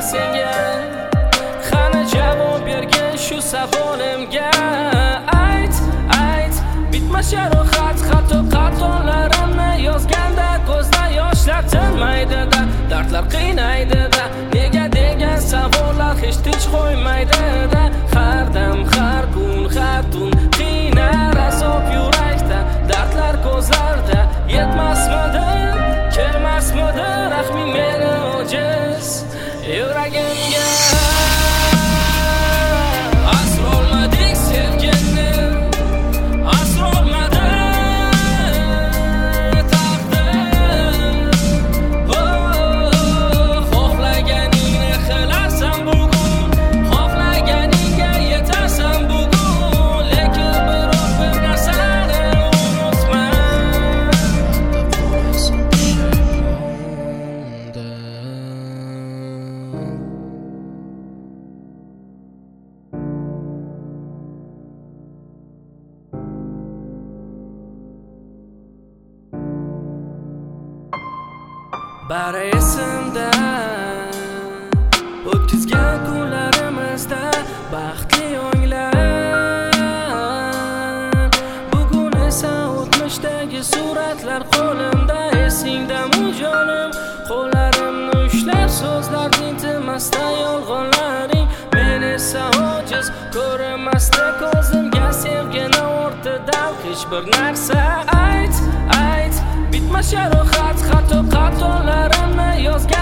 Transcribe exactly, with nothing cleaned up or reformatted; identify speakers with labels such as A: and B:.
A: senga? Qani javob bergin shu savolimga? Ayt, ayt, bitmas jarohat, xato xatolarimni yozganda ko'zda yoshlar tinmaydi-da, dardlar qiynaydi-da, nega degan savollar hech tinch qo'ymaydi-da. Har dam, har kun, har tun qiynar azob yurakda, dardlar ko'zlarda yetmasmidi, kelmasmidi rahming meni ojiz yuragimga. Asrolmadik sevgini, asrolmadi taqdir. Xohlaganingni qilasan bugun, xohlaganingga yetasan bugun, lekin biror bir narsani unutma. Bari esimda o'tkazgan kunlarimizda baxtli o'nglar. Bugun esa o'tmishdagi suratlar qo'limda. Esingdami jonim, qo'llarimni ushlab so'zlar tintimasda yolg'onlaring. Men esa ojiz ko'rinmasda ko'zimga sevgini o'rtada hech bir narsa. Ayt, ayt, bitmas jarohat, xato xatolarimni yozgan